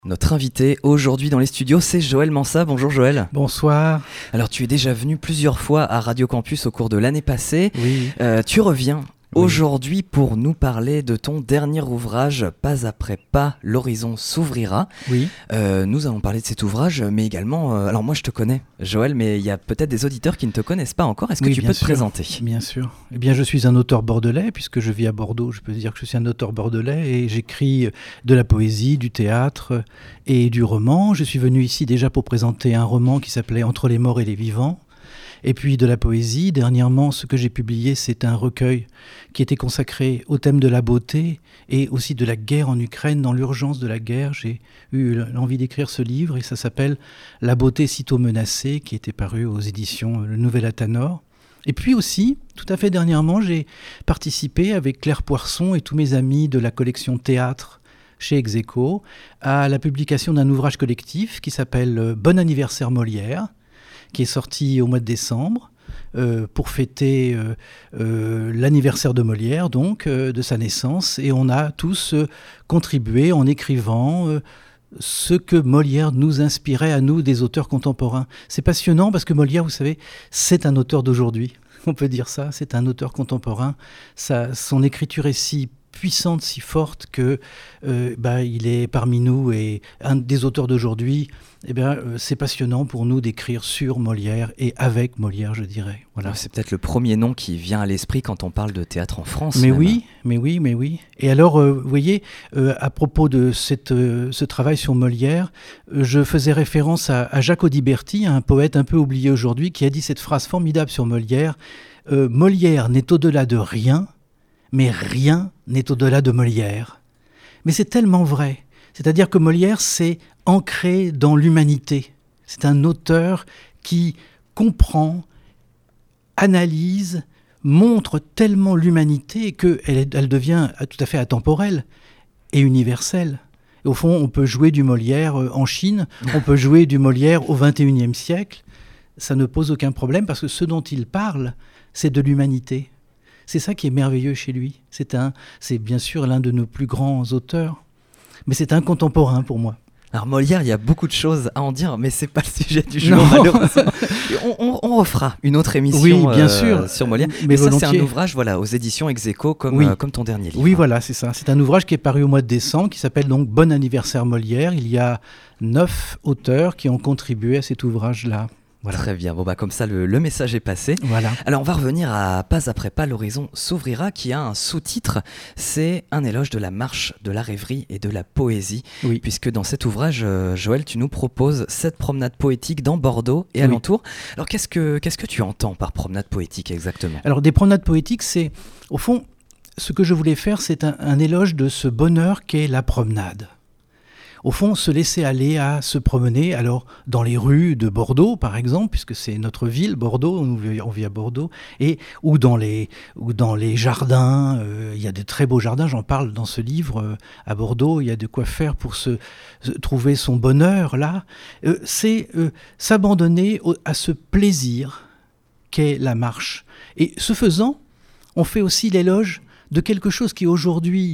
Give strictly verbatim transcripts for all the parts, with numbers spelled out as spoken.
Notre invité aujourd'hui dans les studios, c'est Joël Mansa. Bonjour Joël. Bonsoir. Alors tu es déjà venu plusieurs fois à Radio Campus au cours de l'année passée. Oui. Euh, tu reviens oui. aujourd'hui pour nous parler de ton dernier ouvrage, Pas après pas, l'horizon s'ouvrira. Oui. Euh, nous allons parler de cet ouvrage, mais également... Euh, alors moi je te connais Joël, mais il y a peut-être des auditeurs qui ne te connaissent pas encore. Est-ce que oui, tu peux te sûr. présenter ? Bien sûr. Eh bien je suis un auteur bordelais, puisque je vis à Bordeaux. Je peux dire que je suis un auteur bordelais et j'écris de la poésie, du théâtre et du roman. Je suis venu ici déjà pour présenter un roman qui s'appelait Entre les morts et les vivants. Et puis de la poésie. Dernièrement, ce que j'ai publié, c'est un recueil qui était consacré au thème de la beauté et aussi de la guerre en Ukraine. Dans l'urgence de la guerre, j'ai eu l'envie d'écrire ce livre et ça s'appelle « La beauté sitôt menacée » qui était paru aux éditions Le Nouvel Athanor. Et puis aussi, tout à fait dernièrement, j'ai participé avec Claire Poirson et tous mes amis de la collection Théâtre chez Execo à la publication d'un ouvrage collectif qui s'appelle « Bon anniversaire Molière », qui est sorti au mois de décembre euh, pour fêter euh, euh, l'anniversaire de Molière, donc, euh, de sa naissance. Et on a tous euh, contribué en écrivant euh, ce que Molière nous inspirait à nous, des auteurs contemporains. C'est passionnant parce que Molière, vous savez, c'est un auteur d'aujourd'hui. On peut dire ça, c'est un auteur contemporain. Ça, son écriture est si puissante, si forte que euh, bah, il est parmi nous et un des auteurs d'aujourd'hui. Eh bien, euh, c'est passionnant pour nous d'écrire sur Molière et avec Molière, je dirais. Voilà. C'est peut-être le premier nom qui vient à l'esprit quand on parle de théâtre en France. Mais même. oui, mais oui, mais oui. Et alors, euh, vous voyez, euh, à propos de cette, euh, ce travail sur Molière, euh, je faisais référence à, à Jacques Audiberti, un poète un peu oublié aujourd'hui, qui a dit cette phrase formidable sur Molière. Euh, Molière n'est au-delà de rien, mais rien n'est au-delà de Molière. Mais c'est tellement vrai. C'est-à-dire que Molière, c'est ancré dans l'humanité. C'est un auteur qui comprend, analyse, montre tellement l'humanité qu'elle elle devient tout à fait atemporelle et universelle. Et au fond, on peut jouer du Molière en Chine, on peut jouer du Molière au vingt et unième siècle. Ça ne pose aucun problème parce que ce dont il parle, c'est de l'humanité. C'est ça qui est merveilleux chez lui. C'est, un, c'est bien sûr l'un de nos plus grands auteurs, mais c'est un contemporain pour moi. Alors Molière, il y a beaucoup de choses à en dire, mais c'est pas le sujet du jour, malheureusement. On, on, on refera une autre émission oui, bien euh, sûr. sur Molière. Mais, mais ça, volontiers. C'est un ouvrage voilà, aux éditions Execo, comme, oui. euh, comme ton dernier livre. Oui, voilà, c'est ça. C'est un ouvrage qui est paru au mois de décembre, qui s'appelle donc Bon anniversaire Molière. Il y a neuf auteurs qui ont contribué à cet ouvrage-là. Voilà. Très bien, bon bah comme ça le, le message est passé. Voilà. Alors on va revenir à Pas après pas, l'horizon s'ouvrira, qui a un sous-titre, c'est un éloge de la marche, de la rêverie et de la poésie. Oui. Puisque dans cet ouvrage, euh, Joël, tu nous proposes sept promenades poétiques dans Bordeaux et oui. alentour. Alors qu'est-ce que, qu'est-ce que tu entends par promenade poétique exactement ? Alors des promenades poétiques, c'est au fond, ce que je voulais faire, c'est un, un éloge de ce bonheur qu'est la promenade. Au fond, se laisser aller à se promener, alors dans les rues de Bordeaux, par exemple, puisque c'est notre ville, Bordeaux, on vit, on vit à Bordeaux, et, ou, dans les, ou dans les jardins, euh, il y a de très beaux jardins, j'en parle dans ce livre, euh, à Bordeaux, il y a de quoi faire pour se, se trouver son bonheur, là. Euh, c'est euh, s'abandonner au, à ce plaisir qu'est la marche. Et ce faisant, on fait aussi l'éloge de quelque chose qui aujourd'hui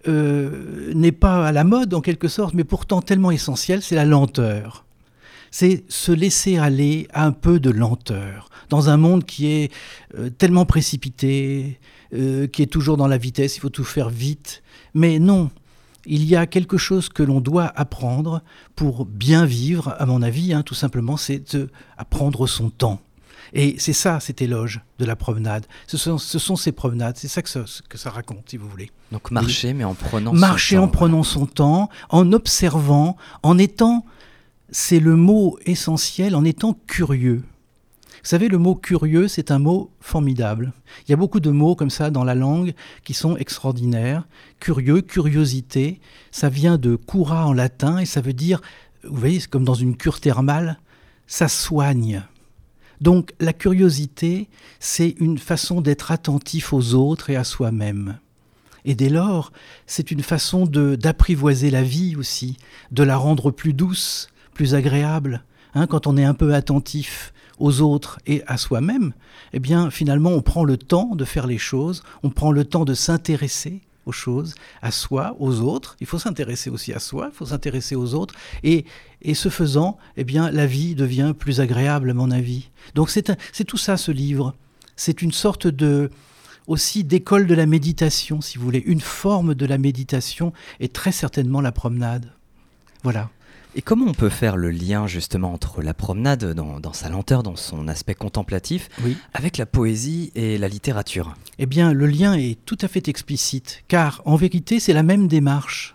Euh, n'est pas à la mode en quelque sorte, mais pourtant tellement essentiel, c'est la lenteur. C'est se laisser aller à un peu de lenteur, dans un monde qui est euh, tellement précipité, euh, qui est toujours dans la vitesse, il faut tout faire vite. Mais non, il y a quelque chose que l'on doit apprendre pour bien vivre, à mon avis, hein, tout simplement, c'est de apprendre son temps. Et c'est ça, cet éloge de la promenade. Ce sont, ce sont ces promenades, c'est ça que, ça que ça raconte, si vous voulez. Donc marcher, mais en prenant marcher son temps. Marcher en prenant son temps, en observant, en étant, c'est le mot essentiel, en étant curieux. Vous savez, le mot curieux, c'est un mot formidable. Il y a beaucoup de mots comme ça dans la langue qui sont extraordinaires. Curieux, curiosité, ça vient de cura en latin et ça veut dire, vous voyez, c'est comme dans une cure thermale, ça soigne. Donc la curiosité, c'est une façon d'être attentif aux autres et à soi-même. Et dès lors, c'est une façon de, d'apprivoiser la vie aussi, de la rendre plus douce, plus agréable. Hein, quand on est un peu attentif aux autres et à soi-même, eh bien finalement on prend le temps de faire les choses, on prend le temps de s'intéresser aux choses, à soi, aux autres. Il faut s'intéresser aussi à soi, il faut s'intéresser aux autres. Et, et ce faisant, eh bien, la vie devient plus agréable, à mon avis. Donc c'est, un, c'est tout ça, ce livre. C'est une sorte de, aussi d'école de la méditation, si vous voulez. Une forme de la méditation est très certainement la promenade. Voilà. Et comment on peut faire le lien justement entre la promenade dans, dans sa lenteur, dans son aspect contemplatif, oui. avec la poésie et la littérature ? Eh bien, le lien est tout à fait explicite, car en vérité, c'est la même démarche.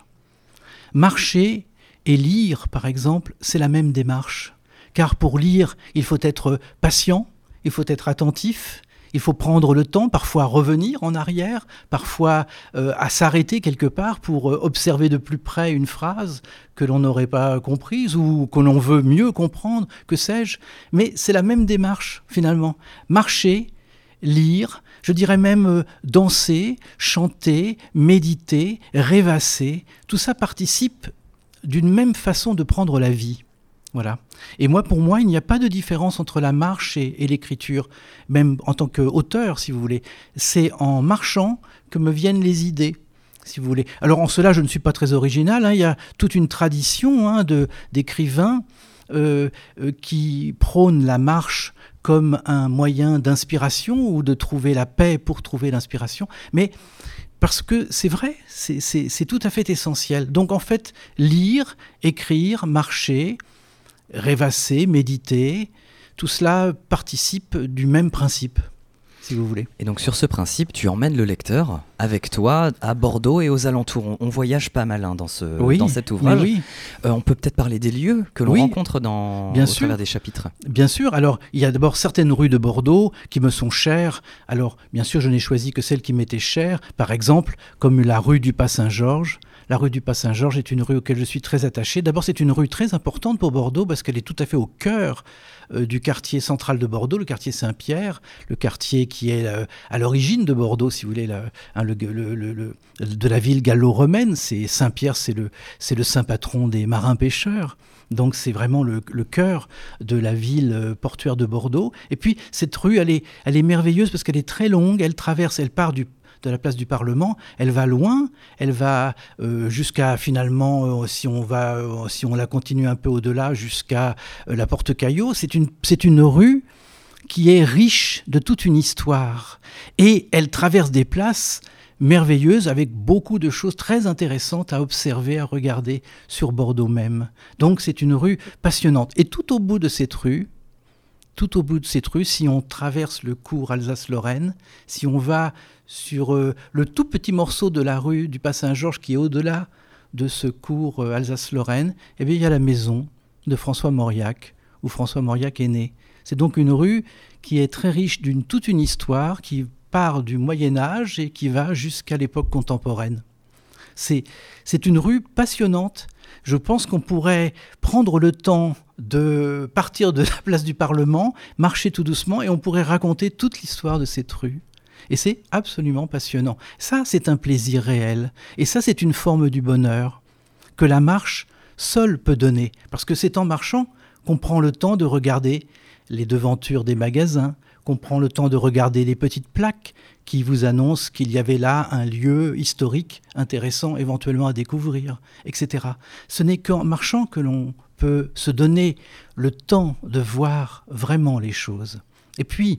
Marcher et lire, par exemple, c'est la même démarche. Car pour lire, il faut être patient, il faut être attentif, il faut prendre le temps, parfois revenir en arrière, parfois euh, à s'arrêter quelque part pour euh, observer de plus près une phrase que l'on n'aurait pas comprise ou que l'on veut mieux comprendre, que sais-je. Mais c'est la même démarche, finalement. Marcher, lire, je dirais même euh, danser, chanter, méditer, rêvasser, tout ça participe d'une même façon de prendre la vie. Voilà. Et moi, pour moi, il n'y a pas de différence entre la marche et, et l'écriture, même en tant qu'auteur, si vous voulez. C'est en marchant que me viennent les idées, si vous voulez. Alors, en cela, je ne suis pas très original. Hein. Il y a toute une tradition hein, de, d'écrivains euh, euh, qui prônent la marche comme un moyen d'inspiration ou de trouver la paix pour trouver l'inspiration. Mais parce que c'est vrai, c'est, c'est, c'est tout à fait essentiel. Donc, en fait, lire, écrire, marcher, rêvasser, méditer, tout cela participe du même principe, si vous voulez. Et donc sur ce principe, tu emmènes le lecteur avec toi à Bordeaux et aux alentours. On, on voyage pas mal hein, dans, ce, oui, dans cet ouvrage. Oui. Euh, on peut peut-être parler des lieux que l'on oui, rencontre dans, bien au sûr. travers des chapitres. Bien sûr. Alors, il y a d'abord certaines rues de Bordeaux qui me sont chères. Alors, bien sûr, je n'ai choisi que celles qui m'étaient chères. Par exemple, comme la rue du Pas-Saint-Georges. La rue du Pas-Saint-Georges est une rue auquel je suis très attaché. D'abord, c'est une rue très importante pour Bordeaux parce qu'elle est tout à fait au cœur euh, du quartier central de Bordeaux, le quartier Saint-Pierre, le quartier qui est euh, à l'origine de Bordeaux, si vous voulez, la, hein, le, le, le, le, de la ville gallo-romaine. C'est Saint-Pierre, c'est le, c'est le saint patron des marins-pêcheurs. Donc c'est vraiment le, le cœur de la ville portuaire de Bordeaux. Et puis cette rue, elle est, elle est merveilleuse parce qu'elle est très longue. Elle traverse, elle part du de la place du Parlement, elle va loin, elle va euh, jusqu'à finalement, euh, si on va, euh, si on la continue un peu au-delà, jusqu'à euh, la Porte Caillot. C'est une, c'est une rue qui est riche de toute une histoire. Et elle traverse des places merveilleuses avec beaucoup de choses très intéressantes à observer, à regarder sur Bordeaux même. Donc c'est une rue passionnante. Et tout au bout de cette rue, tout au bout de cette rue, si on traverse le cours Alsace-Lorraine, si on va sur euh, le tout petit morceau de la rue du Pas-Saint-Georges qui est au-delà de ce cours euh, Alsace-Lorraine, eh bien, il y a la maison de François Mauriac, où François Mauriac est né. C'est donc une rue qui est très riche d'une toute une histoire qui part du Moyen-Âge et qui va jusqu'à l'époque contemporaine. C'est, c'est une rue passionnante. Je pense qu'on pourrait prendre le temps de partir de la place du Parlement, marcher tout doucement et on pourrait raconter toute l'histoire de cette rue. Et c'est absolument passionnant. Ça, c'est un plaisir réel. Et ça, c'est une forme du bonheur que la marche seule peut donner. Parce que c'est en marchant qu'on prend le temps de regarder les devantures des magasins, qu'on prend le temps de regarder les petites plaques qui vous annoncent qu'il y avait là un lieu historique intéressant éventuellement à découvrir, et cetera. Ce n'est qu'en marchant que l'on peut se donner le temps de voir vraiment les choses. Et puis,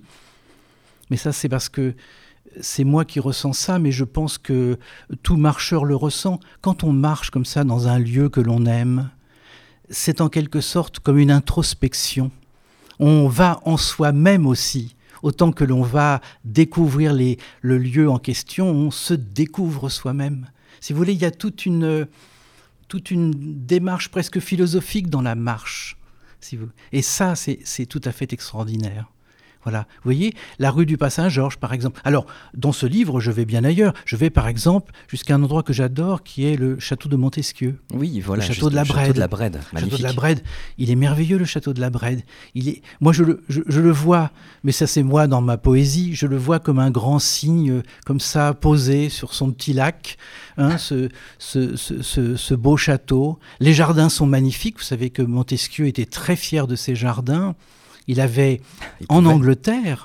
mais ça c'est parce que c'est moi qui ressens ça, mais je pense que tout marcheur le ressent. Quand on marche comme ça dans un lieu que l'on aime, c'est en quelque sorte comme une introspection. On va en soi-même aussi. Autant que l'on va découvrir les, le lieu en question, on se découvre soi-même. Si vous voulez, il y a toute une, toute une démarche presque philosophique dans la marche. Si vous... Et ça, c'est, c'est tout à fait extraordinaire. Voilà. Vous voyez, la rue du Pas-Saint-Georges, par exemple. Alors, dans ce livre, je vais bien ailleurs. Je vais, par exemple, jusqu'à un endroit que j'adore, qui est le château de Montesquieu. Oui, voilà. Le château de la Brède. Château de la Brède, magnifique. Magnifique. Château de la Brède. Il est merveilleux, le château de la Brède. Il est... Moi, je le, je, je le vois, mais ça, c'est moi dans ma poésie. Je le vois comme un grand cygne, comme ça, posé sur son petit lac. Hein, ce, ce, ce, ce, ce beau château. Les jardins sont magnifiques. Vous savez que Montesquieu était très fier de ses jardins. Il avait, il en pouvait. Angleterre...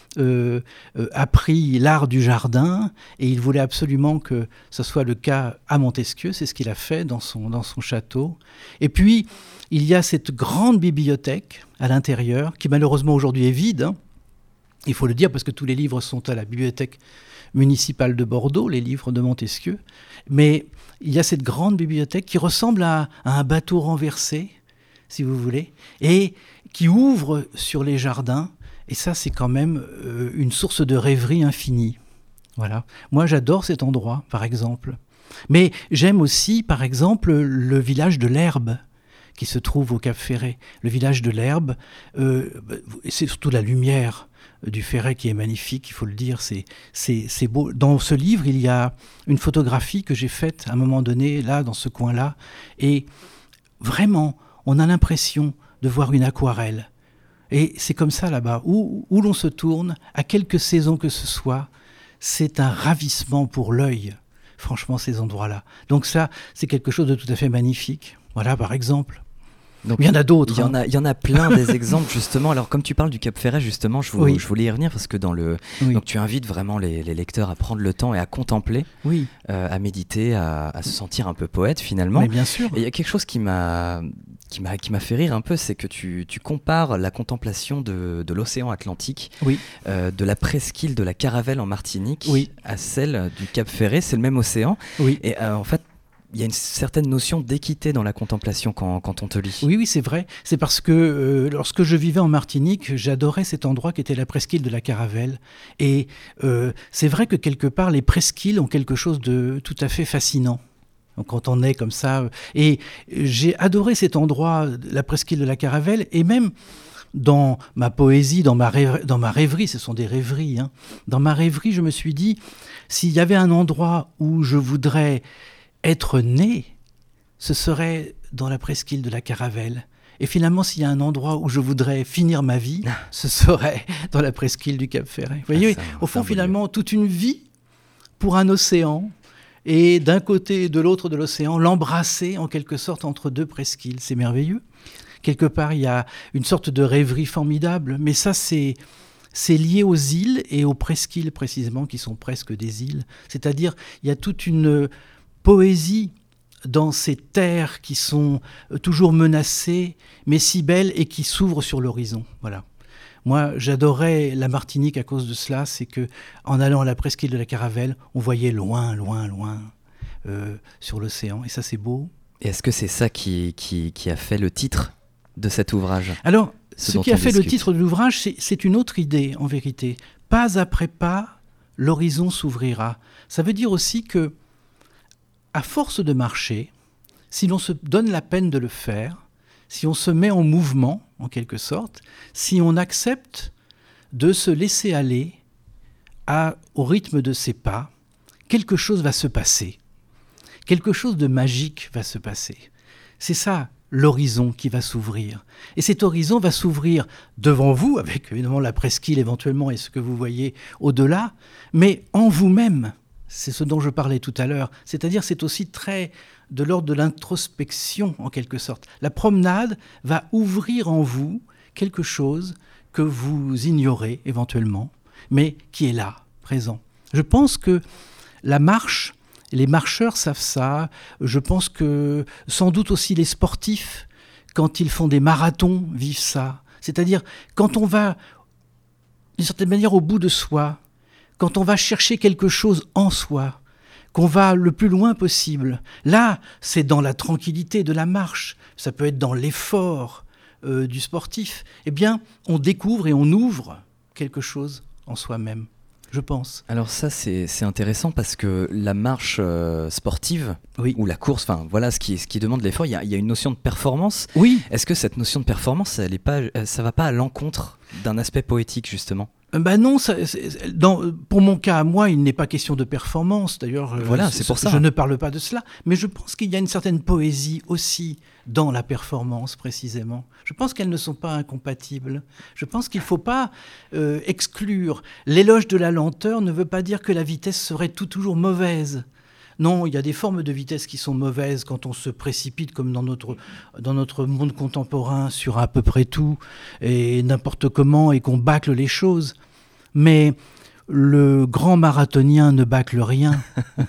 euh, euh, appris l'art du jardin et il voulait absolument que ce soit le cas à Montesquieu. C'est ce qu'il a fait dans son, dans son château. Et puis, il y a cette grande bibliothèque à l'intérieur qui malheureusement aujourd'hui est vide, hein. Il faut le dire parce que tous les livres sont à la bibliothèque municipale de Bordeaux, les livres de Montesquieu. Mais il y a cette grande bibliothèque qui ressemble à, à un bateau renversé, si vous voulez, et qui ouvre sur les jardins. Et ça, c'est quand même euh, une source de rêverie infinie. Voilà. Moi, j'adore cet endroit, par exemple. Mais j'aime aussi, par exemple, le village de l'Herbe, qui se trouve au Cap Ferret. Le village de l'Herbe, euh, c'est surtout la lumière du Ferret qui est magnifique, il faut le dire, c'est, c'est, c'est beau. Dans ce livre, il y a une photographie que j'ai faite à un moment donné, là, dans ce coin-là, et vraiment, on a l'impression de voir une aquarelle. Et c'est comme ça là-bas, où, où l'on se tourne, à quelque saison que ce soit, c'est un ravissement pour l'œil, franchement, ces endroits-là. Donc ça, c'est quelque chose de tout à fait magnifique. Voilà, par exemple. Donc, il y en a d'autres. Il y, hein. en a, il y en a plein des exemples, justement. Alors, comme tu parles du Cap Ferret, justement, je, vous, oui. je voulais y revenir parce que dans le... Oui. Donc, tu invites vraiment les, les lecteurs à prendre le temps et à contempler, oui. euh, à méditer, à, à se sentir un peu poète, finalement. Mais bien sûr. Et il y a quelque chose qui m'a, qui m'a, qui m'a fait rire un peu, c'est que tu, tu compares la contemplation de, de l'océan Atlantique, oui. euh, de la presqu'île de la Caravelle en Martinique, oui. à celle du Cap Ferret. C'est le même océan. Oui. Et euh, en fait, il y a une certaine notion d'équité dans la contemplation quand, quand on te lit. Oui, oui, c'est vrai. C'est parce que euh, lorsque je vivais en Martinique, j'adorais cet endroit qui était la presqu'île de la Caravelle. Et euh, c'est vrai que quelque part, les presqu'îles ont quelque chose de tout à fait fascinant. Donc, quand on est comme ça. Et j'ai adoré cet endroit, la presqu'île de la Caravelle, et même dans ma poésie, dans ma, rêve, dans ma rêverie, ce sont des rêveries, hein. Dans ma rêverie, je me suis dit, s'il y avait un endroit où je voudrais être né, ce serait dans la presqu'île de la Caravelle. Et finalement, s'il y a un endroit où je voudrais finir ma vie, ce serait dans la presqu'île du Cap Ferret. Vous voyez, ah, au fond, finalement, toute une vie pour un océan, et d'un côté et de l'autre de l'océan, l'embrasser en quelque sorte entre deux presqu'îles. C'est merveilleux. Quelque part, il y a une sorte de rêverie formidable, mais ça, c'est... C'est lié aux îles et aux presqu'îles, précisément, qui sont presque des îles. C'est-à-dire, il y a toute une poésie dans ces terres qui sont toujours menacées, mais si belles et qui s'ouvrent sur l'horizon. Voilà. Moi, j'adorais la Martinique à cause de cela, c'est que en allant à la presqu'île de la Caravelle, on voyait loin, loin, loin euh, sur l'océan, et ça, c'est beau. Et est-ce que c'est ça qui, qui, qui a fait le titre de cet ouvrage ? Alors, ce, ce qui a fait discute. le titre de l'ouvrage, c'est, c'est une autre idée, en vérité. Pas après pas, l'horizon s'ouvrira. Ça veut dire aussi que à force de marcher, si l'on se donne la peine de le faire, si on se met en mouvement, en quelque sorte, si on accepte de se laisser aller à, au rythme de ses pas, quelque chose va se passer. Quelque chose de magique va se passer. C'est ça, l'horizon qui va s'ouvrir. Et cet horizon va s'ouvrir devant vous, avec évidemment la presqu'île éventuellement et ce que vous voyez au-delà, mais en vous-même. C'est ce dont je parlais tout à l'heure. C'est-à-dire, c'est aussi très de l'ordre de l'introspection, en quelque sorte. La promenade va ouvrir en vous quelque chose que vous ignorez éventuellement, mais qui est là, présent. Je pense que la marche, les marcheurs savent ça. Je pense que sans doute aussi les sportifs, quand ils font des marathons, vivent ça. C'est-à-dire, quand on va, d'une certaine manière, au bout de soi, quand on va chercher quelque chose en soi, qu'on va le plus loin possible, là, c'est dans la tranquillité de la marche, ça peut être dans l'effort euh, du sportif, eh bien, on découvre et on ouvre quelque chose en soi-même, je pense. Alors ça, c'est, c'est intéressant parce que la marche euh, sportive, oui. ou la course, enfin voilà, ce qui, ce qui demande l'effort, il y a, il y a une notion de performance. Oui. Est-ce que cette notion de performance, elle est pas, ça va pas à l'encontre d'un aspect poétique, justement ? Ben non, ça, dans, pour mon cas à moi, il n'est pas question de performance. D'ailleurs, voilà, euh, c'est pour ça. Je ne parle pas de cela, mais je pense qu'il y a une certaine poésie aussi dans la performance, précisément. Je pense qu'elles ne sont pas incompatibles. Je pense qu'il ne faut pas euh, exclure. L'éloge de la lenteur ne veut pas dire que la vitesse serait tout, toujours mauvaise. Non, il y a des formes de vitesse qui sont mauvaises quand on se précipite, comme dans notre, dans notre monde contemporain, sur à peu près tout et n'importe comment, et qu'on bâcle les choses. Mais le grand marathonien ne bâcle rien.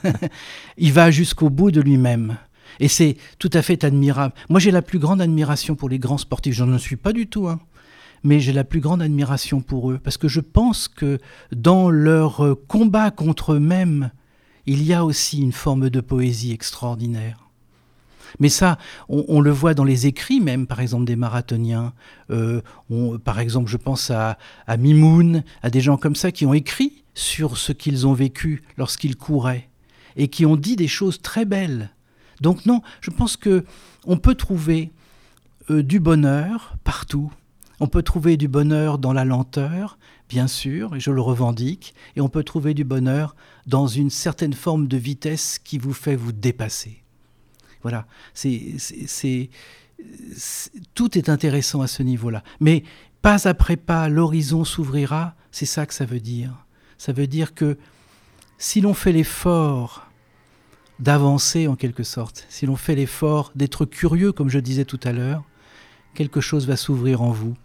Il va jusqu'au bout de lui-même. Et c'est tout à fait admirable. Moi, j'ai la plus grande admiration pour les grands sportifs. Je n'en suis pas du tout, hein. Mais j'ai la plus grande admiration pour eux. Parce que je pense que dans leur combat contre eux-mêmes, il y a aussi une forme de poésie extraordinaire. Mais ça, on, on le voit dans les écrits même, par exemple, des marathoniens. Euh, on, par exemple, je pense à, à Mimoun, à des gens comme ça qui ont écrit sur ce qu'ils ont vécu lorsqu'ils couraient et qui ont dit des choses très belles. Donc non, je pense qu'on peut trouver euh, du bonheur partout. On peut trouver du bonheur dans la lenteur, bien sûr, et je le revendique, et on peut trouver du bonheur dans une certaine forme de vitesse qui vous fait vous dépasser. Voilà, c'est, c'est, c'est, c'est, tout est intéressant à ce niveau-là. Mais pas après pas, l'horizon s'ouvrira, c'est ça que ça veut dire. Ça veut dire que si l'on fait l'effort d'avancer en quelque sorte, si l'on fait l'effort d'être curieux, comme je disais tout à l'heure, quelque chose va s'ouvrir en vous.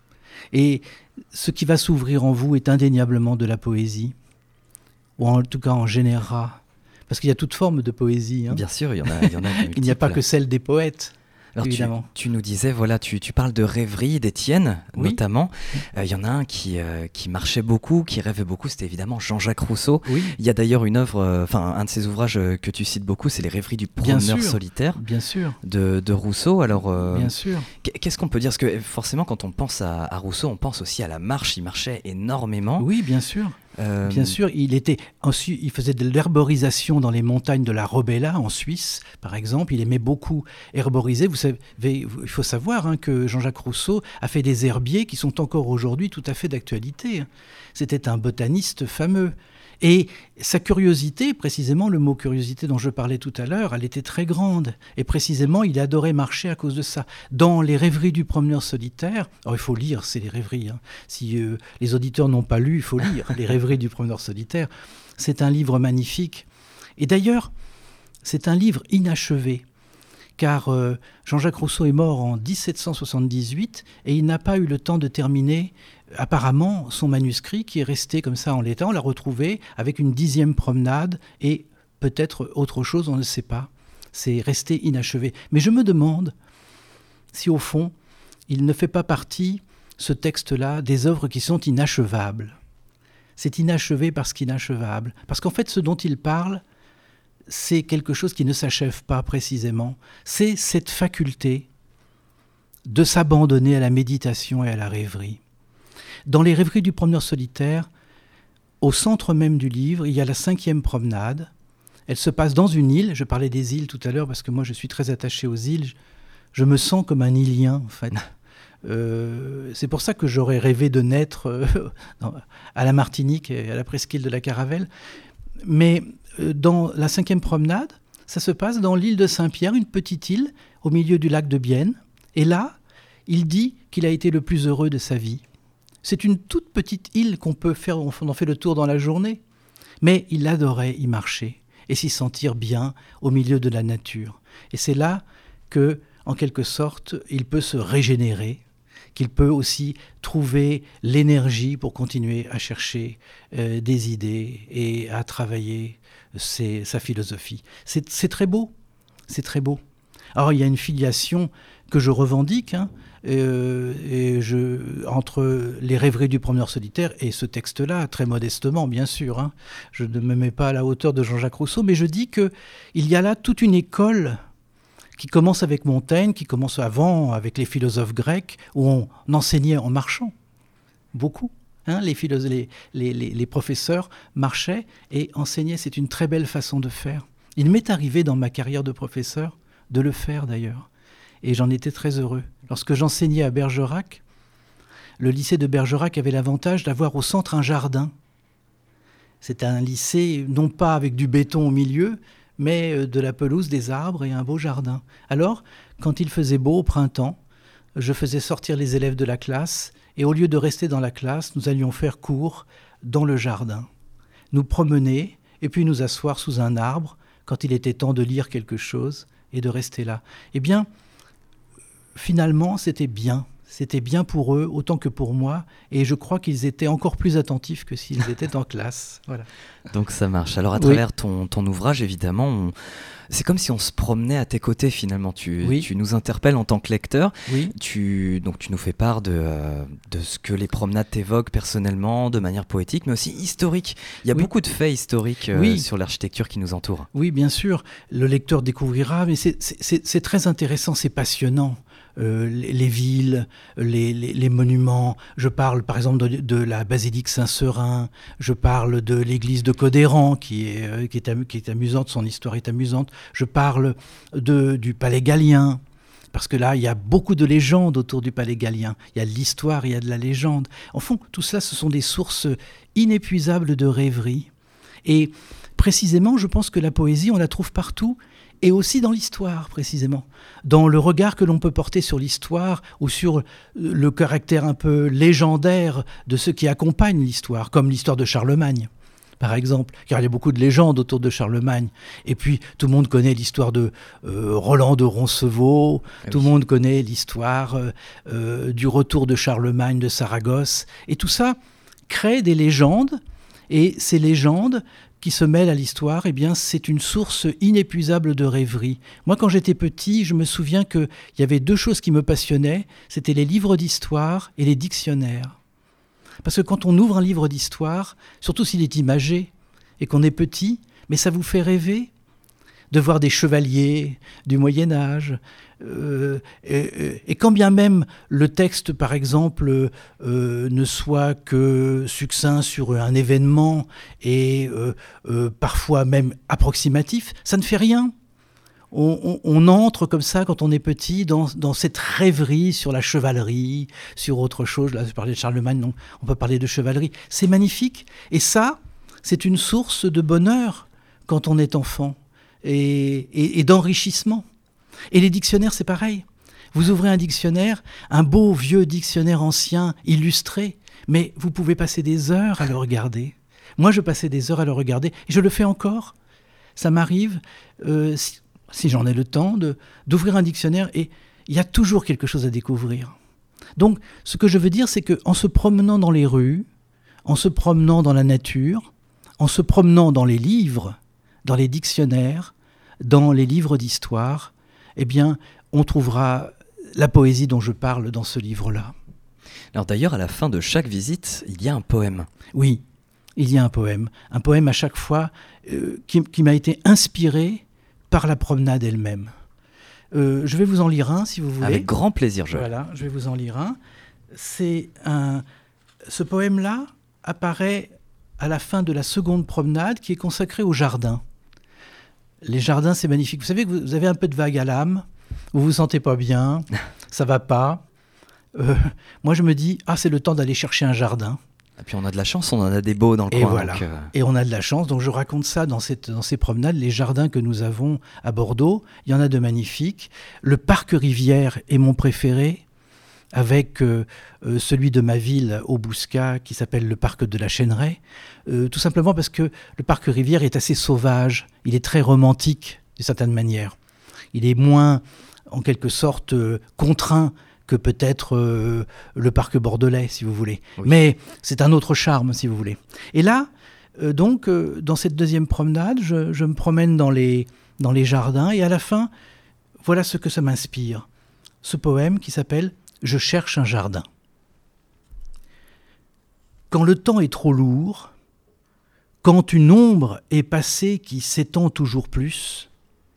Et ce qui va s'ouvrir en vous est indéniablement de la poésie, ou en tout cas en générera. Parce qu'il y a toute forme de poésie. Hein. Bien sûr, il y en a. Il y en a il n'y a pas que celle des poètes. Alors tu, tu nous disais, voilà, tu, tu parles de rêverie d'Étienne, oui. notamment. Il euh, y en a un qui, euh, qui marchait beaucoup, qui rêvait beaucoup, c'était évidemment Jean-Jacques Rousseau. Il oui. y a d'ailleurs une œuvre, enfin euh, un de ses ouvrages que tu cites beaucoup, c'est Les rêveries du promeneur Bien solitaire Bien sûr. De, de Rousseau. Alors, euh, Bien sûr. Qu'est-ce qu'on peut dire? Parce que forcément, quand on pense à, à Rousseau, on pense aussi à la marche. Il marchait énormément. Oui, bien sûr. Euh... Bien sûr, il, était, il faisait de l'herborisation dans les montagnes de la Robella, en Suisse, par exemple. Il aimait beaucoup herboriser. Vous savez, il faut savoir hein, que Jean-Jacques Rousseau a fait des herbiers qui sont encore aujourd'hui tout à fait d'actualité. C'était un botaniste fameux. Et sa curiosité, précisément le mot curiosité dont je parlais tout à l'heure, elle était très grande. Et précisément, il adorait marcher à cause de ça. Dans les rêveries du promeneur solitaire, alors il faut lire, c'est les rêveries. Hein. Si euh, les auditeurs n'ont pas lu, il faut lire les rêveries du promeneur solitaire. C'est un livre magnifique. Et d'ailleurs, c'est un livre inachevé. Car euh, Jean-Jacques Rousseau est mort en dix-sept cent soixante-dix-huit et il n'a pas eu le temps de terminer apparemment son manuscrit qui est resté comme ça en l'état. On l'a retrouvé avec une dixième promenade et peut-être autre chose, on ne sait pas. C'est resté inachevé. Mais je me demande si au fond, il ne fait pas partie, ce texte-là, des œuvres qui sont inachevables. C'est inachevé parce qu'inachevable. Parce qu'en fait, ce dont il parle, c'est quelque chose qui ne s'achève pas précisément. C'est cette faculté de s'abandonner à la méditation et à la rêverie. Dans les rêveries du promeneur solitaire, au centre même du livre, il y a la cinquième promenade. Elle se passe dans une île. Je parlais des îles tout à l'heure parce que moi je suis très attaché aux îles. Je me sens comme un îlien en fait. Euh, c'est pour ça que j'aurais rêvé de naître euh, dans, à la Martinique et à la presqu'île de la Caravelle. Mais euh, dans la cinquième promenade, ça se passe dans l'île de Saint-Pierre, une petite île au milieu du lac de Bienne. Et là, il dit qu'il a été le plus heureux de sa vie. C'est une toute petite île qu'on peut faire, on en fait le tour dans la journée. Mais il adorait y marcher et s'y sentir bien au milieu de la nature. Et c'est là que, en quelque sorte, il peut se régénérer, qu'il peut aussi trouver l'énergie pour continuer à chercher euh, des idées et à travailler ses, sa philosophie. C'est, c'est très beau, c'est très beau. Alors il y a une filiation que je revendique, hein, euh, et je, entre les rêveries du promeneur solitaire et ce texte-là, très modestement bien sûr. Hein, je ne me mets pas à la hauteur de Jean-Jacques Rousseau, mais je dis qu'il y a là toute une école qui commence avec Montaigne, qui commence avant avec les philosophes grecs, où on enseignait en marchant, beaucoup. Hein, les, philosophes, les, les, les, les professeurs marchaient et enseignaient, c'est une très belle façon de faire. Il m'est arrivé dans ma carrière de professeur de le faire d'ailleurs, et j'en étais très heureux. Lorsque j'enseignais à Bergerac, le lycée de Bergerac avait l'avantage d'avoir au centre un jardin. C'était un lycée, non pas avec du béton au milieu, mais de la pelouse, des arbres et un beau jardin. Alors, quand il faisait beau au printemps, je faisais sortir les élèves de la classe et au lieu de rester dans la classe, nous allions faire cours dans le jardin. Nous promener et puis nous asseoir sous un arbre quand il était temps de lire quelque chose et de rester là. Eh bien, finalement, c'était bien. C'était bien pour eux autant que pour moi, et je crois qu'ils étaient encore plus attentifs que s'ils étaient en classe. Voilà. Donc ça marche. Alors à Oui. travers ton, ton ouvrage, évidemment, on... c'est comme si on se promenait à tes côtés finalement. Tu, Oui. tu nous interpelles en tant que lecteur. Oui. Tu, donc tu nous fais part de, euh, de ce que les promenades t'évoquent personnellement, de manière poétique, mais aussi historique. Il y a Oui. beaucoup de faits historiques euh, Oui. sur l'architecture qui nous entoure. Oui, bien sûr, le lecteur découvrira, mais c'est, c'est, c'est, c'est très intéressant, c'est passionnant. Euh, les, les villes, les, les, les monuments. Je parle par exemple de, de la basilique Saint-Seurin, je parle de l'église de Codéran qui est, euh, qui, est am- qui est amusante, son histoire est amusante. Je parle de, du palais Gallien, parce que là, il y a beaucoup de légendes autour du palais Gallien. Il y a de l'histoire, il y a de la légende. En fond, tout cela, ce sont des sources inépuisables de rêverie. Et précisément, je pense que la poésie, on la trouve partout, et aussi dans l'histoire, précisément. Dans le regard que l'on peut porter sur l'histoire ou sur le caractère un peu légendaire de ceux qui accompagnent l'histoire, comme l'histoire de Charlemagne, par exemple. Car il y a beaucoup de légendes autour de Charlemagne. Et puis, tout le monde connaît l'histoire de euh, Roland de Roncevaux, Ah tout oui. le monde connaît l'histoire euh, euh, du retour de Charlemagne de Saragosse. Et tout ça crée des légendes, et ces légendes qui se mêlent à l'histoire, eh bien, c'est une source inépuisable de rêverie. Moi, quand j'étais petit, je me souviens qu'il y avait deux choses qui me passionnaient, c'était les livres d'histoire et les dictionnaires. Parce que quand on ouvre un livre d'histoire, surtout s'il est imagé et qu'on est petit, mais ça vous fait rêver de voir des chevaliers du Moyen-Âge. Euh, et, et quand bien même le texte, par exemple, euh, ne soit que succinct sur un événement et euh, euh, parfois même approximatif, ça ne fait rien. On, on, on entre comme ça, quand on est petit, dans, dans cette rêverie sur la chevalerie, sur autre chose. Là, je parlais de Charlemagne, non, on peut parler de chevalerie. C'est magnifique. Et ça, c'est une source de bonheur quand on est enfant et, et, et d'enrichissement. Et les dictionnaires, c'est pareil. Vous ouvrez un dictionnaire, un beau vieux dictionnaire ancien, illustré, mais vous pouvez passer des heures à le regarder. Moi, je passais des heures à le regarder, et je le fais encore. Ça m'arrive, euh, si, si j'en ai le temps, de, d'ouvrir un dictionnaire, et il y a toujours quelque chose à découvrir. Donc, ce que je veux dire, c'est qu'en se promenant dans les rues, en se promenant dans la nature, en se promenant dans les livres, dans les dictionnaires, dans les livres d'histoire, eh bien, on trouvera la poésie dont je parle dans ce livre-là. Alors d'ailleurs, à la fin de chaque visite, il y a un poème. Oui, il y a un poème. Un poème à chaque fois euh, qui, qui m'a été inspiré par la promenade elle-même. Euh, je vais vous en lire un, si vous voulez. Avec grand plaisir, Joël. Voilà, je vais vous en lire un. C'est un... Ce poème-là apparaît à la fin de la seconde promenade qui est consacrée au jardin. Les jardins, c'est magnifique. Vous savez que vous avez un peu de vague à l'âme, vous vous sentez pas bien, ça va pas. Euh, moi, je me dis, ah, c'est le temps d'aller chercher un jardin. Et puis on a de la chance, on en a des beaux dans le Et coin. voilà. Donc, euh... Et on a de la chance. Donc je raconte ça dans, cette, dans ces promenades, les jardins que nous avons à Bordeaux. Il y en a de magnifiques. Le parc Rivière est mon préféré, avec euh, euh, celui de ma ville, Aubouscat, qui s'appelle le parc de la Chêneraie. Euh, tout simplement parce que le parc Rivière est assez sauvage. Il est très romantique, d'une certaine manière. Il est moins, en quelque sorte, euh, contraint que peut-être euh, le parc bordelais, si vous voulez. Oui. Mais c'est un autre charme, si vous voulez. Et là, euh, donc, euh, dans cette deuxième promenade, je, je me promène dans les, dans les jardins, et à la fin, voilà ce que ça m'inspire. Ce poème qui s'appelle « Je cherche un jardin ». Quand le temps est trop lourd, quand une ombre est passée qui s'étend toujours plus,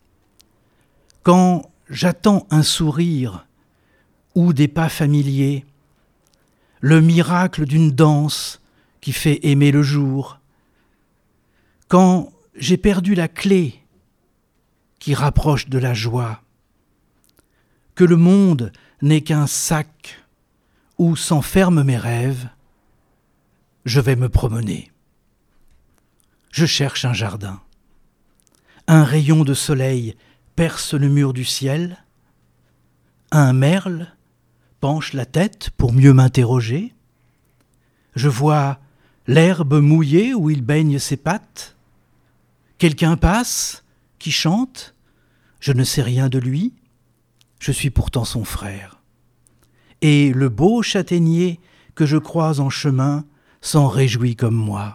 quand j'attends un sourire ou des pas familiers, le miracle d'une danse qui fait aimer le jour, quand j'ai perdu la clé qui rapproche de la joie, que le monde n'est qu'un sac où s'enferment mes rêves, je vais me promener. Je cherche un jardin. Un rayon de soleil perce le mur du ciel. Un merle penche la tête pour mieux m'interroger. Je vois l'herbe mouillée où il baigne ses pattes. Quelqu'un passe, qui chante. Je ne sais rien de lui. Je suis pourtant son frère. et le beau châtaignier que je croise en chemin s'en réjouit comme moi.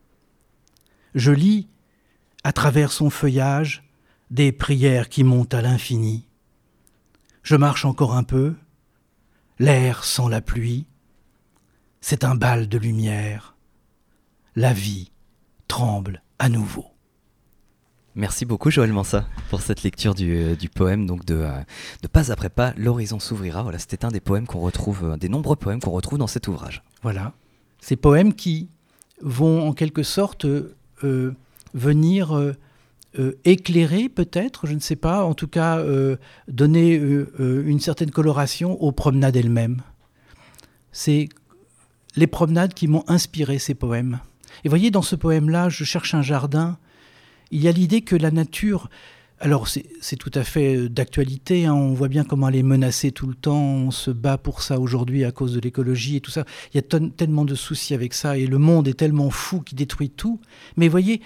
Je lis, à travers son feuillage, des prières qui montent à l'infini. Je marche encore un peu, l'air sent la pluie, c'est un bal de lumière. La vie tremble à nouveau. Merci beaucoup Joël Mansa pour cette lecture du, du poème donc de, de Pas après pas, l'horizon s'ouvrira. Voilà, c'était un des poèmes qu'on retrouve, des nombreux poèmes qu'on retrouve dans cet ouvrage. Voilà, ces poèmes qui vont en quelque sorte euh, venir euh, euh, éclairer peut-être, je ne sais pas, en tout cas euh, donner euh, euh, une certaine coloration aux promenades elles-mêmes. C'est les promenades qui m'ont inspiré ces poèmes. Et voyez, dans ce poème-là, je cherche un jardin. Il y a l'idée que la nature, alors c'est, c'est tout à fait d'actualité, hein, on voit bien comment elle est menacée tout le temps, on se bat pour ça aujourd'hui à cause de l'écologie et tout ça. Il y a ton, tellement de soucis avec ça et le monde est tellement fou qu'il détruit tout. Mais voyez,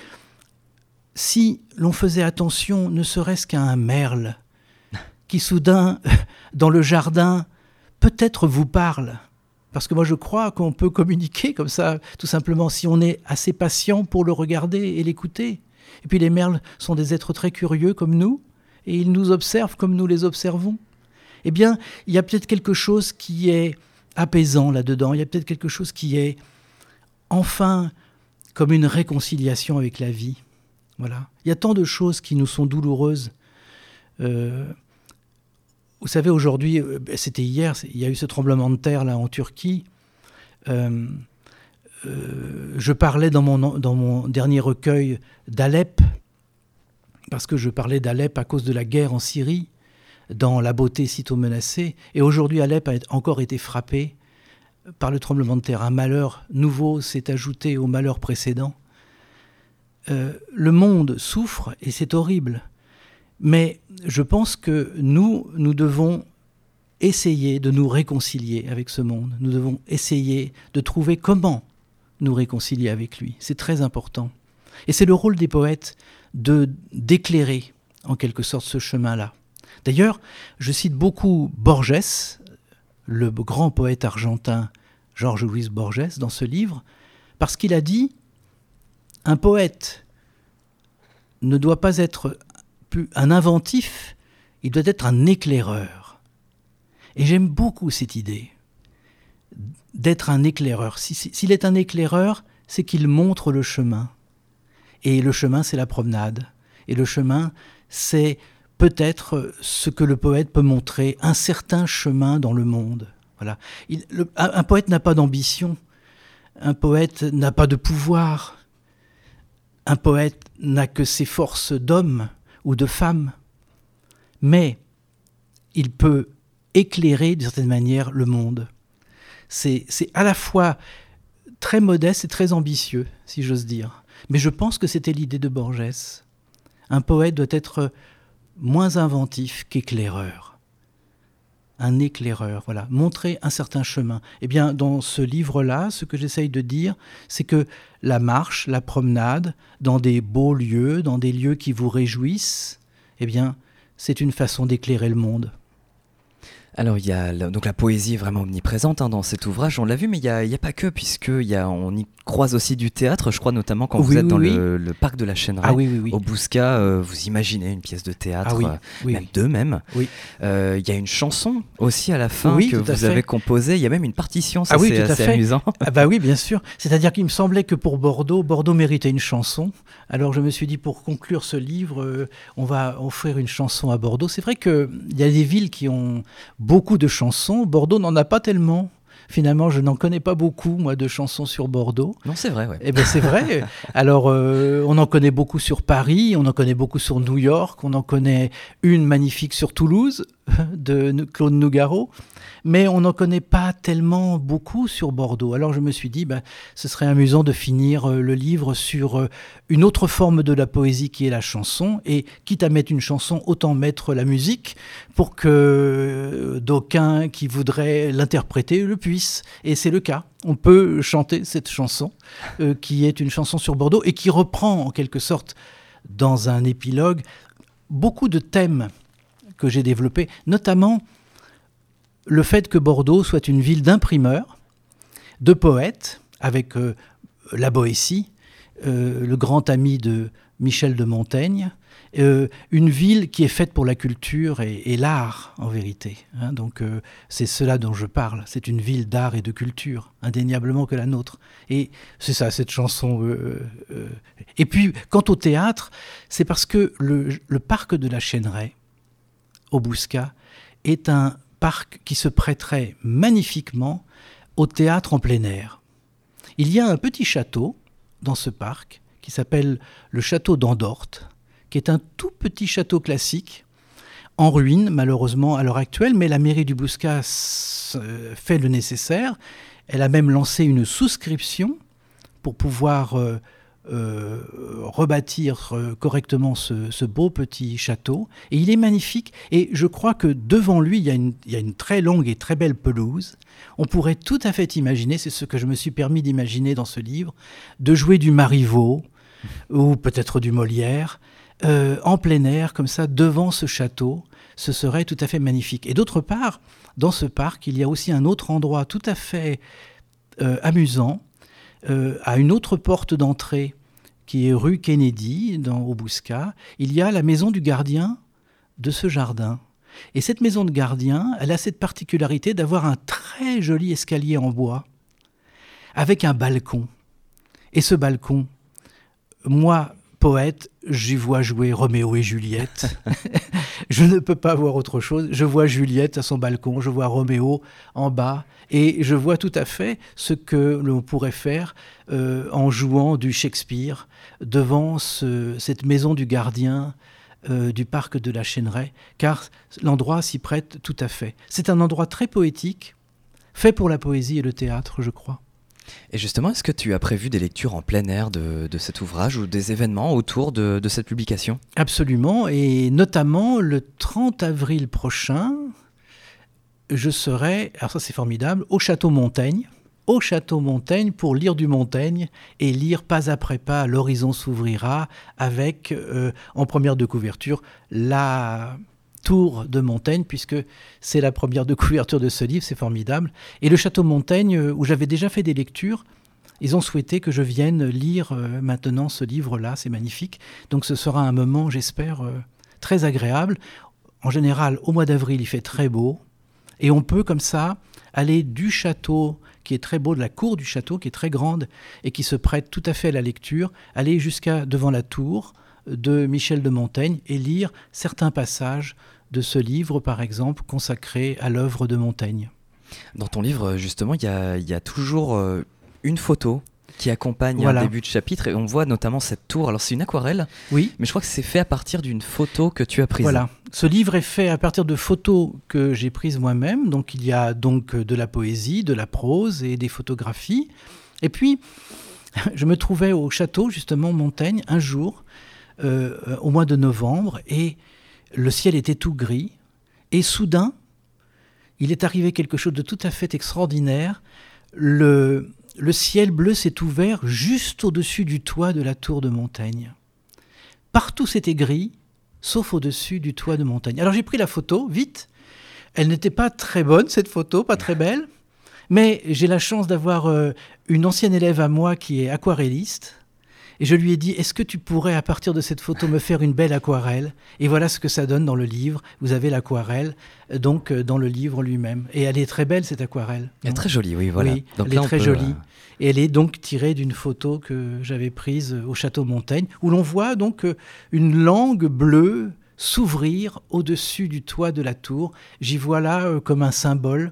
si l'on faisait attention, ne serait-ce qu'à un merle, qui soudain, dans le jardin, peut-être vous parle. Parce que moi, je crois qu'on peut communiquer comme ça, tout simplement, si on est assez patient pour le regarder et l'écouter. Et puis les merles sont des êtres très curieux comme nous, et ils nous observent comme nous les observons. Eh bien, il y a peut-être quelque chose qui est apaisant là-dedans, il y a peut-être quelque chose qui est, enfin, comme une réconciliation avec la vie. Voilà. Il y a tant de choses qui nous sont douloureuses. Euh, Vous savez, aujourd'hui, c'était hier, il y a eu ce tremblement de terre là en Turquie. Euh, euh, je parlais dans mon, dans mon dernier recueil d'Alep, parce que je parlais d'Alep à cause de la guerre en Syrie, dans La beauté sitôt menacée. Et aujourd'hui, Alep a encore été frappé par le tremblement de terre. Un malheur nouveau s'est ajouté au malheur précédent. Euh, le monde souffre et c'est horrible. Mais je pense que nous, nous devons essayer de nous réconcilier avec ce monde. Nous devons essayer de trouver comment nous réconcilier avec lui. C'est très important. Et c'est le rôle des poètes de, d'éclairer, en quelque sorte, ce chemin-là. D'ailleurs, je cite beaucoup Borges, le grand poète argentin Jorge Luis Borges, dans ce livre, parce qu'il a dit « Un poète ne doit pas être un inventif, il doit être un éclaireur. » Et j'aime beaucoup cette idée d'être un éclaireur. Si, si, s'il est un éclaireur, c'est qu'il montre le chemin. Et le chemin, c'est la promenade. Et le chemin, c'est peut-être ce que le poète peut montrer, un certain chemin dans le monde. Voilà. Il, le, un, un poète n'a pas d'ambition. Un poète n'a pas de pouvoir. Un poète n'a que ses forces d'homme ou de femme, mais il peut éclairer d'une certaine manière le monde. C'est, c'est à la fois très modeste et très ambitieux, si j'ose dire. Mais je pense que c'était l'idée de Borges. Un poète doit être moins inventif qu'éclaireur. Un éclaireur, voilà, montrer un certain chemin. Eh bien, dans ce livre-là, ce que j'essaye de dire, c'est que la marche, la promenade, dans des beaux lieux, dans des lieux qui vous réjouissent, eh bien, c'est une façon d'éclairer le monde. Alors, il y a donc la poésie est vraiment omniprésente hein, dans cet ouvrage, on l'a vu, mais il n'y a, a pas que, puisqu'on y croise aussi du théâtre, je crois notamment quand oui, vous êtes oui, dans oui. Le, le parc de la Chêneraie, ah, oui, oui, oui. au Bouscat, euh, vous imaginez une pièce de théâtre, ah, oui, euh, oui, même oui. deux même. Oui. Euh, il y a une chanson aussi à la fin oui, que vous fait. avez composée, il y a même une partition, ça ah, oui, c'est tout assez à fait. amusant. Ah bah oui, bien sûr. C'est-à-dire qu'il me semblait que pour Bordeaux, Bordeaux méritait une chanson. Alors je me suis dit, pour conclure ce livre, euh, on va offrir une chanson à Bordeaux. C'est vrai qu'il y a des villes qui ont beaucoup de chansons. Bordeaux n'en a pas tellement. Finalement, je n'en connais pas beaucoup, moi, de chansons sur Bordeaux. Non, c'est vrai, ouais. Eh bien, c'est vrai. Alors, euh, on en connaît beaucoup sur Paris, on en connaît beaucoup sur New York, on en connaît une magnifique sur Toulouse, de Claude Nougaro, mais on n'en connaît pas tellement beaucoup sur Bordeaux. Alors, je me suis dit, bah, ce serait amusant de finir euh, le livre sur euh, une autre forme de la poésie qui est la chanson, et quitte à mettre une chanson, autant mettre la musique pour que euh, d'aucuns qui voudraient l'interpréter le puissent. Et c'est le cas. On peut chanter cette chanson, euh, qui est une chanson sur Bordeaux, et qui reprend en quelque sorte, dans un épilogue, beaucoup de thèmes que j'ai développés, notamment le fait que Bordeaux soit une ville d'imprimeurs, de poètes, avec euh, la Boétie, euh, le grand ami de Michel de Montaigne, euh, une ville qui est faite pour la culture et, et l'art, en vérité. Hein, donc euh, c'est cela dont je parle. C'est une ville d'art et de culture, indéniablement que la nôtre. Et c'est ça, cette chanson. Euh, euh. Et puis, quant au théâtre, c'est parce que le, le parc de la Chêneraie, au Bouscat, est un parc qui se prêterait magnifiquement au théâtre en plein air. Il y a un petit château dans ce parc qui s'appelle le château d'Andorte, qui est un tout petit château classique, en ruine malheureusement à l'heure actuelle, mais la mairie du Bouscat fait le nécessaire. Elle a même lancé une souscription pour pouvoir euh, euh, rebâtir euh, correctement ce, ce beau petit château. Et il est magnifique. Et je crois que devant lui, il y a une, il y a une très longue et très belle pelouse. On pourrait tout à fait imaginer, c'est ce que je me suis permis d'imaginer dans ce livre, de jouer du Marivaux ou peut-être du Molière, euh, en plein air, comme ça, devant ce château. Ce serait tout à fait magnifique. Et d'autre part, dans ce parc, il y a aussi un autre endroit tout à fait euh, amusant, euh, à une autre porte d'entrée, qui est rue Kennedy, dans, au Bouscat. Il y a la maison du gardien de ce jardin. Et cette maison de gardien, elle a cette particularité d'avoir un très joli escalier en bois, avec un balcon. Et ce balcon, moi, poète, j'y vois jouer Roméo et Juliette. Je ne peux pas voir autre chose. Je vois Juliette à son balcon, je vois Roméo en bas, et je vois tout à fait ce que l'on pourrait faire euh, en jouant du Shakespeare devant ce, cette maison du gardien euh, du parc de la Chêneraie, car l'endroit s'y prête tout à fait. C'est un endroit très poétique, fait pour la poésie et le théâtre, je crois. Et justement, est-ce que tu as prévu des lectures en plein air de, de cet ouvrage ou des événements autour de, de cette publication ? Absolument, et notamment le trente avril prochain, je serai, alors ça c'est formidable, au Château Montaigne, au Château Montaigne pour lire du Montaigne et lire pas après pas L'horizon s'ouvrira avec, euh, en première de couverture, la tour de Montaigne, puisque c'est la première de couverture de ce livre, c'est formidable. Et le Château Montaigne, où j'avais déjà fait des lectures, ils ont souhaité que je vienne lire euh, maintenant ce livre-là, c'est magnifique. Donc ce sera un moment, j'espère, euh, très agréable. En général, au mois d'avril, il fait très beau, et on peut comme ça aller du château, qui est très beau, de la cour du château, qui est très grande, et qui se prête tout à fait à la lecture, aller jusqu'à devant la tour de Michel de Montaigne et lire certains passages de ce livre, par exemple, consacré à l'œuvre de Montaigne. Dans ton livre, justement, il y a, y a toujours euh, une photo qui accompagne voilà. un début de chapitre, et on voit notamment cette tour. Alors, c'est une aquarelle, oui. mais je crois que c'est fait à partir d'une photo que tu as prise. Voilà. Ce livre est fait à partir de photos que j'ai prises moi-même. Donc, il y a donc de la poésie, de la prose et des photographies. Et puis, je me trouvais au château, justement, Montaigne, un jour, euh, au mois de novembre, et le ciel était tout gris, et soudain, il est arrivé quelque chose de tout à fait extraordinaire. Le, le ciel bleu s'est ouvert juste au-dessus du toit de la tour de Montaigne. Partout c'était gris, sauf au-dessus du toit de Montaigne. Alors j'ai pris la photo, vite. Elle n'était pas très bonne, cette photo, pas très belle, mais j'ai la chance d'avoir euh, une ancienne élève à moi qui est aquarelliste. Et je lui ai dit, est-ce que tu pourrais, à partir de cette photo, me faire une belle aquarelle ? Et voilà ce que ça donne dans le livre. Vous avez l'aquarelle, donc dans le livre lui-même. Et elle est très belle, cette aquarelle. Elle est très jolie, oui, voilà. Oui, donc elle là, est très peut... jolie. Et elle est donc tirée d'une photo que j'avais prise au Château Montaigne, où l'on voit donc une langue bleue s'ouvrir au-dessus du toit de la tour. J'y vois là comme un symbole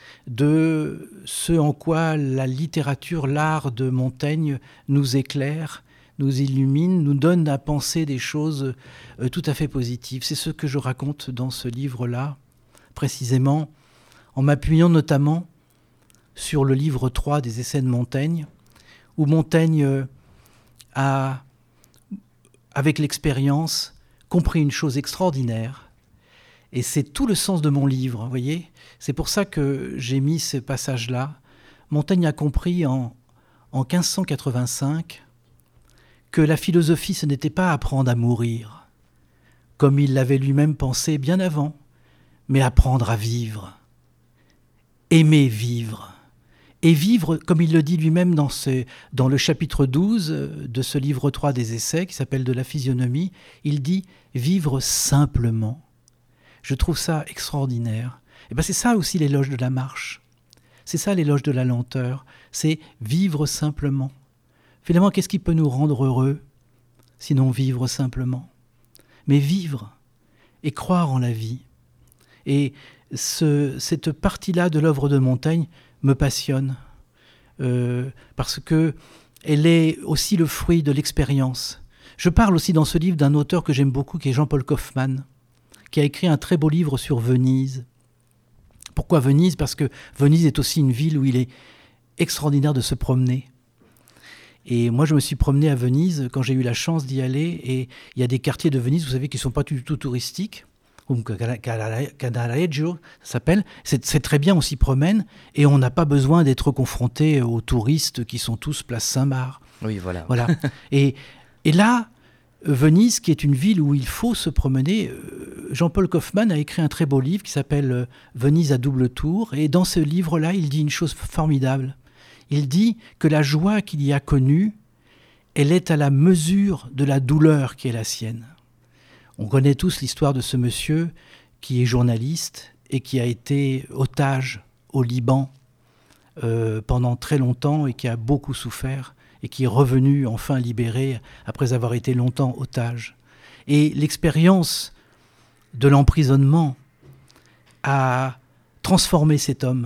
de ce en quoi la littérature, l'art de Montaigne nous éclaire, nous illumine, nous donne à penser des choses euh, tout à fait positives. C'est ce que je raconte dans ce livre-là, précisément, en m'appuyant notamment sur le livre trois des Essais de Montaigne, où Montaigne euh, a, avec l'expérience, compris une chose extraordinaire. Et c'est tout le sens de mon livre, vous voyez ? C'est pour ça que j'ai mis ce passage-là. Montaigne a compris en, en quinze cent quatre-vingt-cinq que la philosophie, ce n'était pas apprendre à mourir, comme il l'avait lui-même pensé bien avant, mais apprendre à vivre. aimer vivre. Et vivre, comme il le dit lui-même dans, ce, dans le chapitre douze de ce livre trois des essais, qui s'appelle « De la physionomie », il dit « vivre simplement ». Je trouve ça extraordinaire. Et ben c'est ça aussi l'éloge de la marche. C'est ça l'éloge de la lenteur. C'est vivre simplement. Finalement, qu'est-ce qui peut nous rendre heureux, sinon vivre simplement ? Mais vivre et croire en la vie. Et ce, cette partie-là de l'œuvre de Montaigne me passionne, euh, parce qu'elle est aussi le fruit de l'expérience. Je parle aussi dans ce livre d'un auteur que j'aime beaucoup, qui est Jean-Paul Kaufmann, qui a écrit un très beau livre sur Venise. Pourquoi Venise ? Parce que Venise est aussi une ville où il est extraordinaire de se promener. Et moi, je me suis promené à Venise quand j'ai eu la chance d'y aller, et il y a des quartiers de Venise, vous savez, qui ne sont pas du tout touristiques, Canaleggio, ça s'appelle. C'est, c'est très bien, on s'y promène et on n'a pas besoin d'être confronté aux touristes qui sont tous place Saint-Marc. Oui, voilà. voilà. Et, et là, Venise, qui est une ville où il faut se promener, Jean-Paul Kaufmann a écrit un très beau livre qui s'appelle « Venise à double tour ». Et dans ce livre-là, il dit une chose formidable. Il dit que la joie qu'il y a connue, elle est à la mesure de la douleur qui est la sienne. On connaît tous l'histoire de ce monsieur qui est journaliste et qui a été otage au Liban euh, pendant très longtemps et qui a beaucoup souffert et qui est revenu enfin libéré après avoir été longtemps otage. Et l'expérience de l'emprisonnement a transformé cet homme.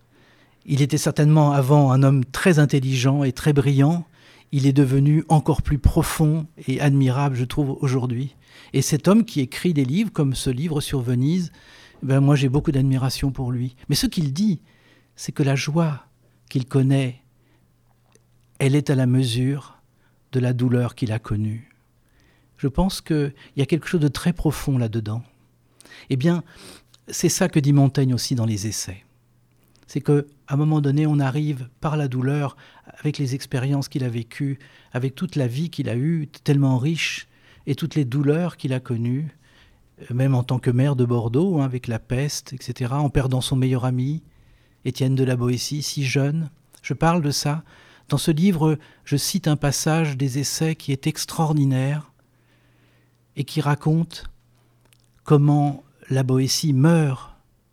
Il était certainement avant un homme très intelligent et très brillant. Il est devenu encore plus profond et admirable, je trouve, aujourd'hui. Et cet homme qui écrit des livres comme ce livre sur Venise, ben moi j'ai beaucoup d'admiration pour lui. Mais ce qu'il dit, c'est que la joie qu'il connaît, elle est à la mesure de la douleur qu'il a connue. Je pense qu'il y a quelque chose de très profond là-dedans. Eh bien, c'est ça que dit Montaigne aussi dans les essais. C'est qu'à un moment donné, on arrive par la douleur, avec les expériences qu'il a vécues, avec toute la vie qu'il a eue, tellement riche, et toutes les douleurs qu'il a connues, même en tant que maire de Bordeaux, hein, avec la peste, et cetera, en perdant son meilleur ami, Étienne de la Boétie, si jeune. Je parle de ça. Dans ce livre, je cite un passage des essais qui est extraordinaire et qui raconte comment la Boétie meurt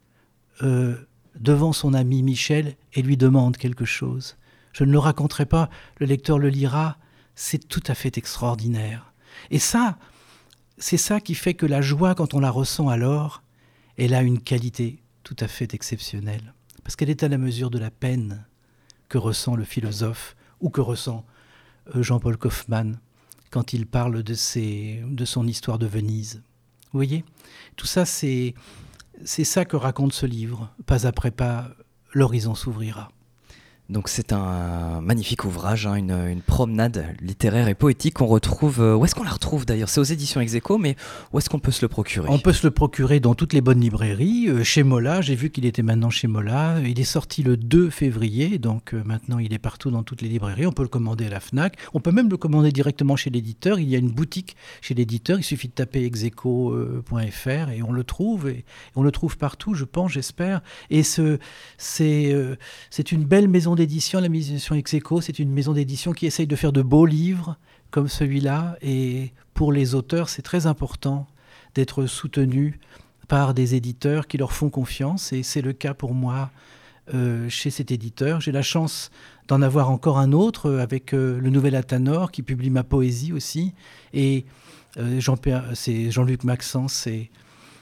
euh, devant son ami Michel et lui demande quelque chose. Je ne le raconterai pas, le lecteur le lira, c'est tout à fait extraordinaire. Et ça, c'est ça qui fait que la joie, quand on la ressent alors, elle a une qualité tout à fait exceptionnelle. Parce qu'elle est à la mesure de la peine que ressent le philosophe ou que ressent Jean-Paul Kaufmann quand il parle de, ses, de son histoire de Venise. Vous voyez ? Tout ça, c'est, c'est ça que raconte ce livre. Pas après pas, l'horizon s'ouvrira. Donc c'est un magnifique ouvrage, hein, une, une promenade littéraire et poétique qu'on retrouve... Euh, où est-ce qu'on la retrouve d'ailleurs ? C'est aux éditions Ex Aequo, mais où est-ce qu'on peut se le procurer ? On peut se le procurer dans toutes les bonnes librairies. Euh, chez Mola, j'ai vu qu'il était maintenant chez Mola. Il est sorti le deux février, donc euh, maintenant il est partout dans toutes les librairies. On peut le commander à la Fnac. On peut même le commander directement chez l'éditeur. Il y a une boutique chez l'éditeur. Il suffit de taper ex aequo point f r et on le trouve. Et on le trouve partout, je pense, j'espère. Et ce, c'est, euh, c'est une belle maison d'édition, la maison d'édition Ex Aequo, c'est une maison d'édition qui essaye de faire de beaux livres comme celui-là. Et pour les auteurs, c'est très important d'être soutenus par des éditeurs qui leur font confiance. Et c'est le cas pour moi euh, chez cet éditeur. J'ai la chance d'en avoir encore un autre avec euh, le Nouvel Athanor qui publie ma poésie aussi. Et euh, Jean-Pierre, c'est Jean-Luc Maxence et,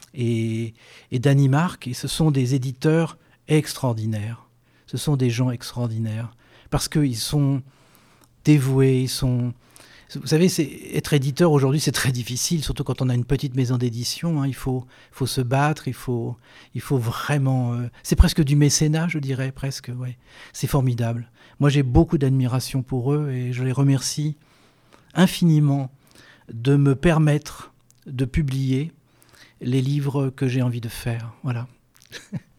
et, et Danny Marc. Et ce sont des éditeurs extraordinaires. Ce sont des gens extraordinaires parce qu'ils sont dévoués, ils sont... Vous savez, c'est... être éditeur aujourd'hui, c'est très difficile, surtout quand on a une petite maison d'édition. Hein, il faut, faut se battre, il faut, il faut vraiment... Euh... C'est presque du mécénat, je dirais, presque. Ouais. C'est formidable. Moi, j'ai beaucoup d'admiration pour eux et je les remercie infiniment de me permettre de publier les livres que j'ai envie de faire. Voilà.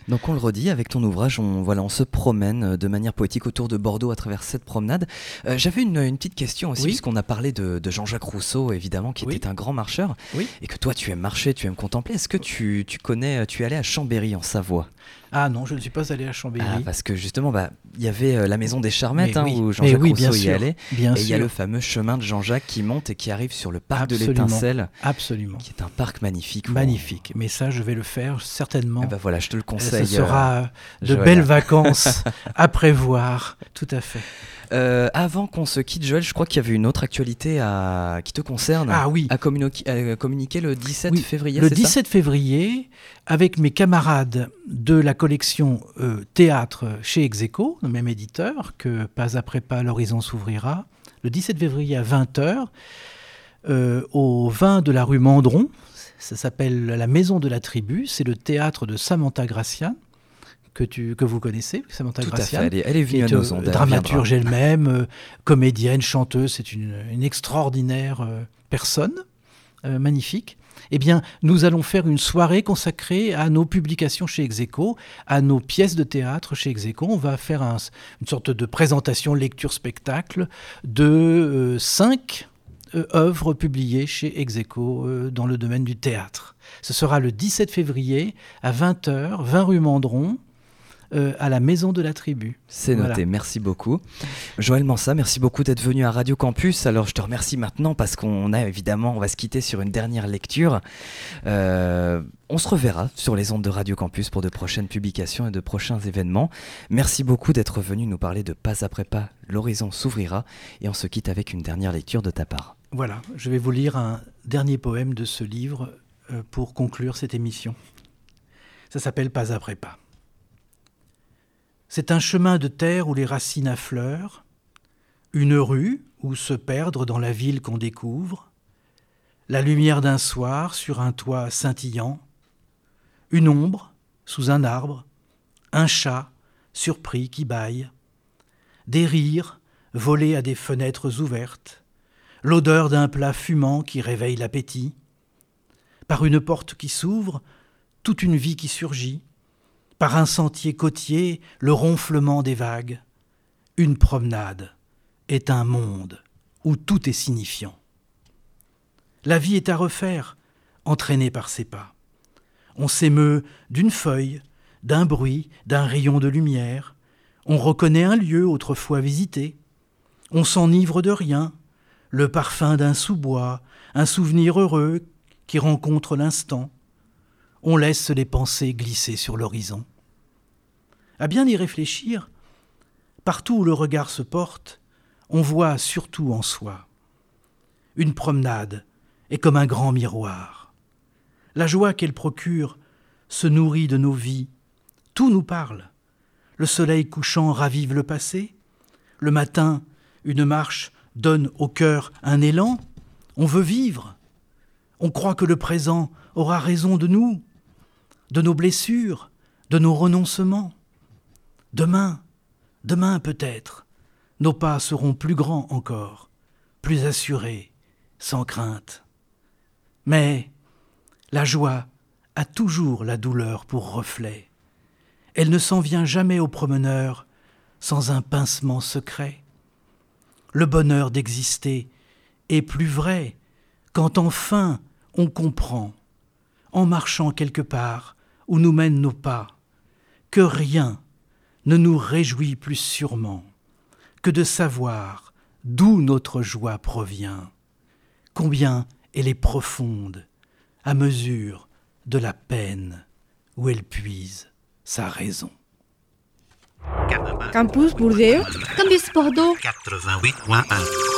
Donc on le redit, avec ton ouvrage, on, voilà, on se promène de manière poétique autour de Bordeaux à travers cette promenade. Euh, j'avais une, une petite question aussi, oui. puisqu'on a parlé de, de Jean-Jacques Rousseau, évidemment, qui oui. était un grand marcheur, oui. et que toi tu aimes marcher, tu aimes contempler. Est-ce que tu, tu connais, tu es allé à Chambéry en Savoie ? Ah non, je ne suis pas allé à Chambéry. Ah, parce que justement, bah, il y avait euh, la maison des Charmettes, hein, oui. où Jean-Jacques oui, Rousseau y sûr, allait. Bien et il y a le fameux chemin de Jean-Jacques qui monte et qui arrive sur le parc Absolument. de l'Étincelle. Absolument. Qui est un parc magnifique. Magnifique. Mais ça, je vais le faire certainement. Eh ben voilà, je te le conseille. Ce sera euh, de Joël. belles vacances à prévoir. Tout à fait. Euh, avant qu'on se quitte, Joël, je crois qu'il y avait une autre actualité à... qui te concerne. Ah oui. À, communi- à communiquer le dix-sept oui, février, le c'est dix-sept ça février, avec mes camarades de la collection euh, Théâtre chez Execo, le même éditeur que Pas après pas, l'horizon s'ouvrira, le dix-sept février à vingt heures, euh, au vin de la rue Mandron. Ça s'appelle la Maison de la Tribu. C'est le théâtre de Samantha Gracian. Que, tu, que vous connaissez, Samantha Tout Gracian. à fait, elle est, elle est venue à nos ondes. Dramaturge elle-même, euh, comédienne, chanteuse, c'est une, une extraordinaire euh, personne, euh, magnifique. Eh bien, nous allons faire une soirée consacrée à nos publications chez Execo, à nos pièces de théâtre chez Execo. On va faire un, une sorte de présentation, lecture-spectacle de euh, cinq euh, œuvres publiées chez Execo euh, dans le domaine du théâtre. Ce sera le dix-sept février à vingt heures, vingt rue Mandron, Euh, à la Maison de la Tribu. C'est noté, voilà. Merci beaucoup. Joël Mansa, merci beaucoup d'être venu à Radio Campus. Alors je te remercie maintenant parce qu'on a évidemment, on va se quitter sur une dernière lecture. Euh, on se reverra sur les ondes de Radio Campus pour de prochaines publications et de prochains événements. Merci beaucoup d'être venu nous parler de Pas après pas, l'horizon s'ouvrira, et on se quitte avec une dernière lecture de ta part. Voilà, je vais vous lire un dernier poème de ce livre euh, pour conclure cette émission. Ça s'appelle Pas après pas. C'est un chemin de terre où les racines affleurent, une rue où se perdre dans la ville qu'on découvre, la lumière d'un soir sur un toit scintillant, une ombre sous un arbre, un chat surpris qui bâille, des rires volés à des fenêtres ouvertes, l'odeur d'un plat fumant qui réveille l'appétit, par une porte qui s'ouvre, toute une vie qui surgit, par un sentier côtier, le ronflement des vagues. Une promenade est un monde où tout est signifiant. La vie est à refaire, entraînée par ses pas. On s'émeut d'une feuille, d'un bruit, d'un rayon de lumière. On reconnaît un lieu autrefois visité. On s'enivre de rien, le parfum d'un sous-bois, un souvenir heureux qui rencontre l'instant. On laisse les pensées glisser sur l'horizon. À bien y réfléchir, partout où le regard se porte, on voit surtout en soi. Une promenade est comme un grand miroir. La joie qu'elle procure se nourrit de nos vies. Tout nous parle. Le soleil couchant ravive le passé. Le matin, une marche donne au cœur un élan. On veut vivre. On croit que le présent aura raison de nous, de nos blessures, de nos renoncements. Demain, demain peut-être, nos pas seront plus grands encore, plus assurés, sans crainte. Mais la joie a toujours la douleur pour reflet. Elle ne s'en vient jamais au promeneur sans un pincement secret. Le bonheur d'exister est plus vrai quand enfin on comprend, en marchant quelque part où nous mènent nos pas, que rien ne nous réjouit plus sûrement que de savoir d'où notre joie provient, combien elle est profonde à mesure de la peine où elle puise sa raison. Campus Bordeaux. Campus Bordeaux. quatre-vingt-huit point un.